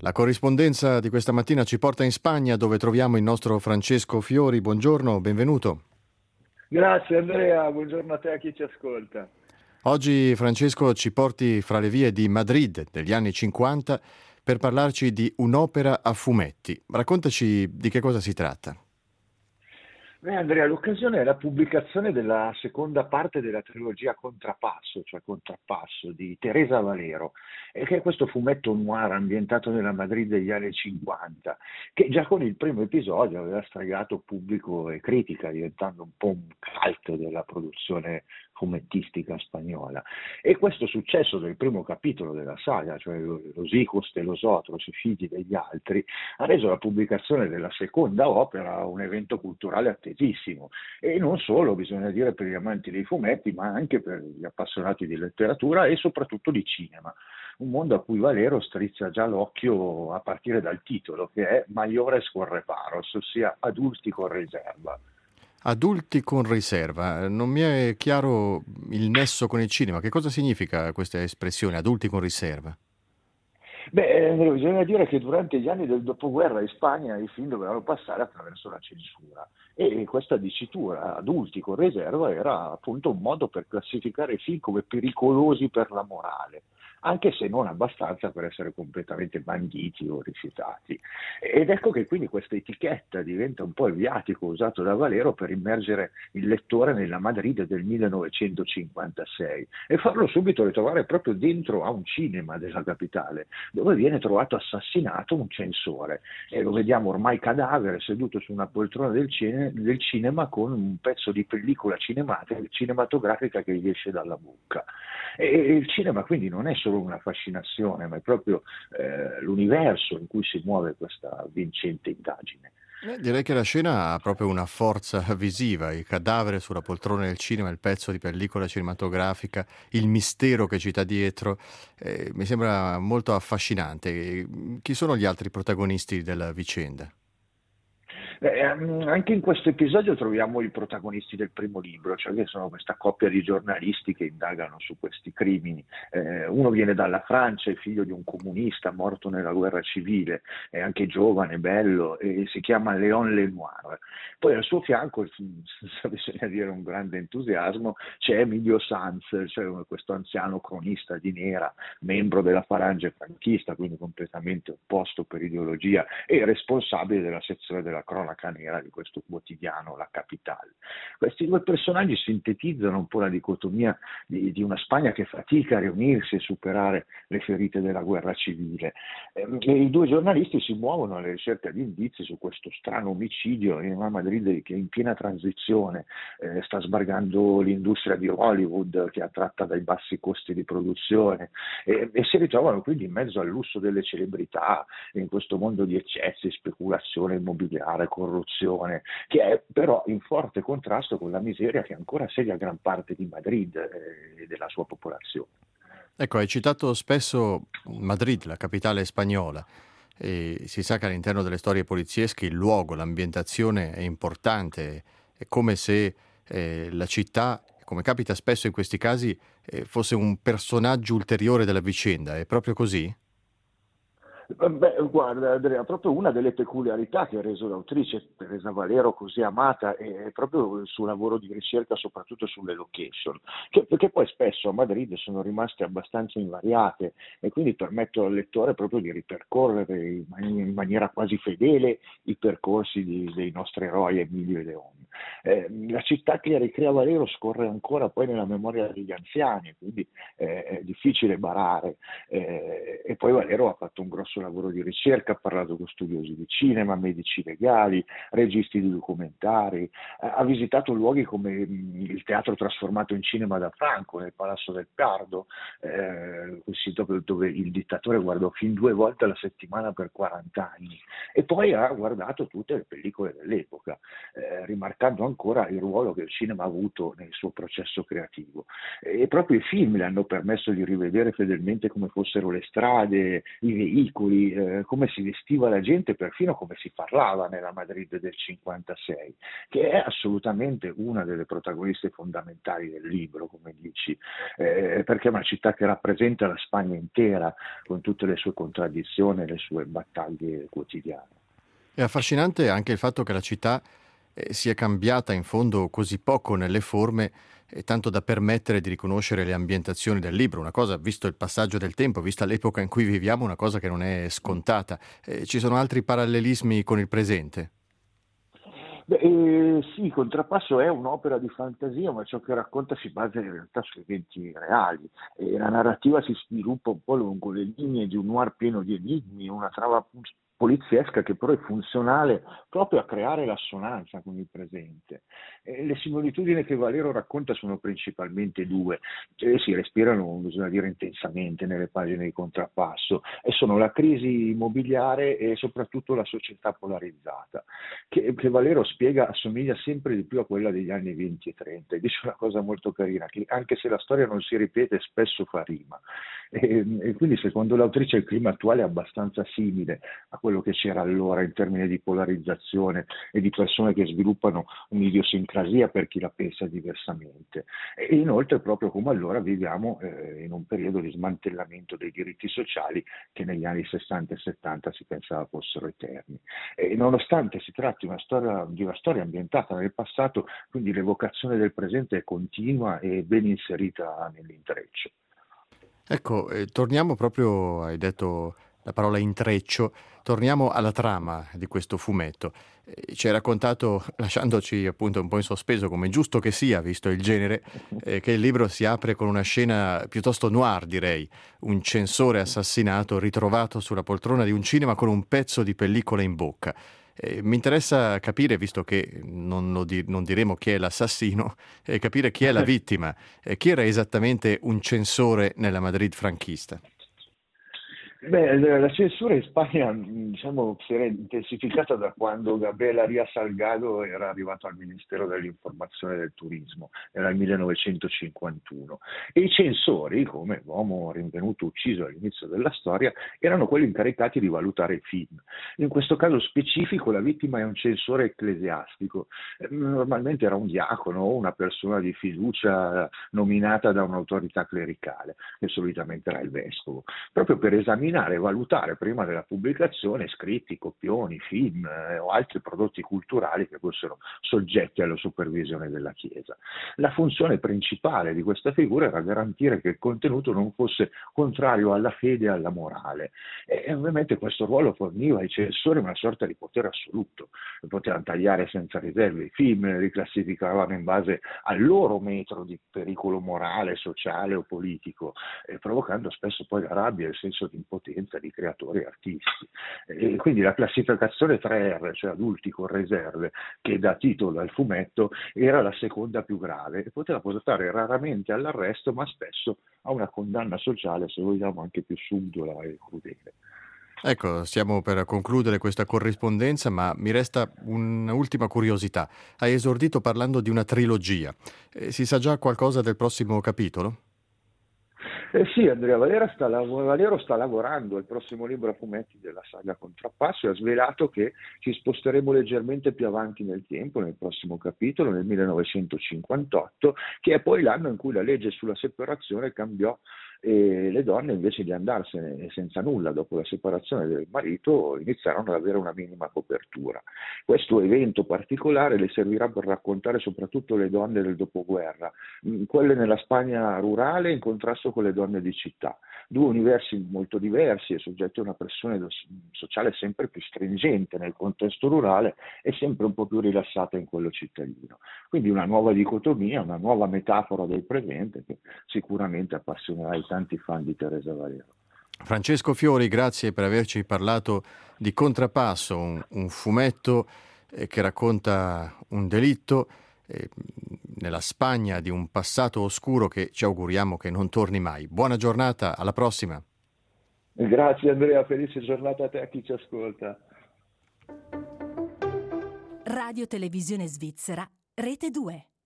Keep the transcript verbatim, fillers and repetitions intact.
La corrispondenza di questa mattina ci porta in Spagna, dove troviamo il nostro Francesco Fiori. Buongiorno, benvenuto. Grazie Andrea, buongiorno a te e a chi ci ascolta. Oggi, Francesco, ci porti fra le vie di Madrid degli anni cinquanta per parlarci di un'opera a fumetti. Raccontaci di che cosa si tratta. Beh, Andrea, l'occasione è la pubblicazione della seconda parte della trilogia Contrappasso, cioè Contrappasso di Teresa Valero, e che è questo fumetto noir ambientato nella Madrid degli anni cinquanta, che già con il primo episodio aveva stregato pubblico e critica, diventando un po' un cult della produzione fumettistica spagnola. E questo successo del primo capitolo della saga, cioè Los hijos de los otros, i figli degli altri, ha reso la pubblicazione della seconda opera un evento culturale attesissimo, e non solo, bisogna dire, per gli amanti dei fumetti, ma anche per gli appassionati di letteratura e soprattutto di cinema, un mondo a cui Valero strizza già l'occhio a partire dal titolo, che è Mayores con reparos, ossia adulti con riserva. Adulti con riserva. Non mi è chiaro il nesso con il cinema. Che cosa significa questa espressione, adulti con riserva? Beh, eh, bisogna dire che durante gli anni del dopoguerra in Spagna i film dovevano passare attraverso la censura, e questa dicitura, adulti con riserva, era appunto un modo per classificare i film come pericolosi per la morale, anche se non abbastanza per essere completamente banditi o rifiutati. Ed ecco che quindi questa etichetta diventa un po' il viatico usato da Valero per immergere il lettore nella Madrid del millenovecentocinquantasei e farlo subito ritrovare proprio dentro a un cinema della capitale, dove viene trovato assassinato un censore, e lo vediamo ormai cadavere seduto su una poltrona del, cine, del cinema con un pezzo di pellicola cinematografica che gli esce dalla bocca. E il cinema quindi non è solo una fascinazione, ma è proprio eh, l'universo in cui si muove questa vincente indagine. Eh, direi che la scena ha proprio una forza visiva, il cadavere sulla poltrona del cinema, il pezzo di pellicola cinematografica, il mistero che ci sta dietro, eh, mi sembra molto affascinante. Chi sono gli altri protagonisti della vicenda? Eh, anche in questo episodio troviamo i protagonisti del primo libro, cioè che sono questa coppia di giornalisti che indagano su questi crimini. Eh, uno viene dalla Francia, è figlio di un comunista morto nella guerra civile, è anche giovane, bello, e si chiama Léon Lenoir. Poi al suo fianco, senza bisogna dire un grande entusiasmo, c'è Emilio Sanz, cioè questo anziano cronista di nera, membro della falange franchista, quindi completamente opposto per ideologia, e responsabile della sezione della cronaca nera di questo quotidiano, La Capital. Questi due personaggi sintetizzano un po' la dicotomia di, di una Spagna che fatica a riunirsi e superare le ferite della guerra civile. E, e i due giornalisti si muovono alla ricerca di indizi su questo strano omicidio in una Madrid che è in piena transizione, eh, sta sbargando l'industria di Hollywood, che è attratta dai bassi costi di produzione, e, e si ritrovano quindi in mezzo al lusso delle celebrità, in questo mondo di eccessi, speculazione immobiliare, corruzione, che è però in forte contrasto con la miseria che ancora segue gran parte di Madrid eh, e della sua popolazione. Ecco, hai citato spesso Madrid, la capitale spagnola, e si sa che all'interno delle storie poliziesche il luogo, l'ambientazione è importante, è come se eh, la città, come capita spesso in questi casi, eh, fosse un personaggio ulteriore della vicenda. È proprio così? Beh, guarda Andrea, proprio una delle peculiarità che ha reso l'autrice Teresa Valero così amata è proprio il suo lavoro di ricerca, soprattutto sulle location, che, perché poi spesso a Madrid sono rimaste abbastanza invariate e quindi permettono al lettore proprio di ripercorrere in, man- in maniera quasi fedele i percorsi di- dei nostri eroi Emilio e Leon. Eh, la città che ricrea Valero scorre ancora poi nella memoria degli anziani, quindi eh, è difficile barare, eh, e poi Valero ha fatto un grosso lavoro di ricerca, ha parlato con studiosi di cinema, medici legali, registi di documentari, eh, ha visitato luoghi come mh, il teatro trasformato in cinema da Franco, nel Palazzo del Pardo, eh, dove, dove il dittatore guardò fin due volte alla settimana per quaranta anni, e poi ha guardato tutte le pellicole dell'epoca, eh, rimarcando ancora il ruolo che il cinema ha avuto nel suo processo creativo. E proprio i film le hanno permesso di rivedere fedelmente come fossero le strade, i veicoli, simboli, eh, come si vestiva la gente, perfino come si parlava nella Madrid del cinquantasei, che è assolutamente una delle protagoniste fondamentali del libro, come dici, eh, perché è una città che rappresenta la Spagna intera, con tutte le sue contraddizioni e le sue battaglie quotidiane. È affascinante anche il fatto che la città eh, sia cambiata in fondo così poco nelle forme, eh, tanto da permettere di riconoscere le ambientazioni del libro, una cosa, visto il passaggio del tempo, vista l'epoca in cui viviamo, una cosa che non è scontata. Eh, ci sono altri parallelismi con il presente? Beh, eh, sì, Contrappasso è un'opera di fantasia, ma ciò che racconta si basa in realtà su eventi reali. E la narrativa si sviluppa un po' lungo le linee di un noir pieno di enigmi, una trama poliziesca che però è funzionale proprio a creare l'assonanza con il presente. E le similitudini che Valero racconta sono principalmente due, e si respirano, bisogna dire, intensamente nelle pagine di Contrappasso, e sono la crisi immobiliare e soprattutto la società polarizzata, che, che Valero spiega assomiglia sempre di più a quella degli anni venti e trenta, e dice una cosa molto carina, che anche se la storia non si ripete spesso fa rima. E, e quindi secondo l'autrice il clima attuale è abbastanza simile a quello che c'era allora in termini di polarizzazione e di persone che sviluppano un'idiosincrasia per chi la pensa diversamente. E inoltre proprio come allora viviamo eh, in un periodo di smantellamento dei diritti sociali che negli anni sessanta e settanta si pensava fossero eterni. E nonostante si tratti una storia, di una storia ambientata nel passato, quindi l'evocazione del presente è continua e ben inserita nell'intreccio. Ecco, eh, torniamo proprio, hai detto la parola intreccio, torniamo alla trama di questo fumetto. Eh, ci hai raccontato, lasciandoci appunto un po' in sospeso, come giusto che sia, visto il genere, eh, che il libro si apre con una scena piuttosto noir, direi, un censore assassinato ritrovato sulla poltrona di un cinema con un pezzo di pellicola in bocca. Eh, mi interessa capire, visto che non, lo di- non diremo chi è l'assassino, eh, capire chi è la vittima. Eh, chi era esattamente un censore nella Madrid franchista? Beh, la censura in Spagna, diciamo, si era intensificata da quando Gabriel Arias Salgado era arrivato al Ministero dell'Informazione e del Turismo, era il millenovecentocinquantuno, e i censori, come l'uomo rinvenuto ucciso all'inizio della storia, erano quelli incaricati di valutare i film. In questo caso specifico la vittima è un censore ecclesiastico, normalmente era un diacono o una persona di fiducia nominata da un'autorità clericale, che solitamente era il vescovo, proprio per esaminare e valutare prima della pubblicazione scritti, copioni, film eh, o altri prodotti culturali che fossero soggetti alla supervisione della Chiesa. La funzione principale di questa figura era garantire che il contenuto non fosse contrario alla fede e alla morale, e, e ovviamente questo ruolo forniva ai censori una sorta di potere assoluto. Potevano tagliare senza riserve i film, li classificavano in base al loro metro di pericolo morale, sociale o politico, eh, provocando spesso poi la rabbia e il senso di impotenza di creatori e artisti. E quindi la classificazione tre R, cioè adulti con riserve, che dà titolo al fumetto, era la seconda più grave e poteva portare raramente all'arresto, ma spesso a una condanna sociale, se vogliamo, anche più subdola e crudele. Ecco, stiamo per concludere questa corrispondenza, ma mi resta un'ultima curiosità. Hai esordito parlando di una trilogia. Eh, si sa già qualcosa del prossimo capitolo? Eh sì, Andrea Valero sta, lav- Valero sta lavorando al prossimo libro a fumetti della saga Contrappasso e ha svelato che ci sposteremo leggermente più avanti nel tempo, nel prossimo capitolo, nel millenovecentocinquantotto, che è poi l'anno in cui la legge sulla separazione cambiò e le donne, invece di andarsene senza nulla dopo la separazione del marito, iniziarono ad avere una minima copertura. Questo evento particolare le servirà per raccontare soprattutto le donne del dopoguerra, quelle nella Spagna rurale in contrasto con le donne di città, due universi molto diversi e soggetti a una pressione sociale sempre più stringente nel contesto rurale e sempre un po' più rilassata in quello cittadino. Quindi una nuova dicotomia, una nuova metafora del presente che sicuramente appassionerà i tanti fan di Teresa Valero. Francesco Fiori, grazie per averci parlato di Contrappasso, un, un fumetto eh, che racconta un delitto eh, nella Spagna di un passato oscuro che ci auguriamo che non torni mai. Buona giornata, alla prossima. Grazie Andrea, felice giornata a te e a chi ci ascolta. Radio Televisione Svizzera, Rete due.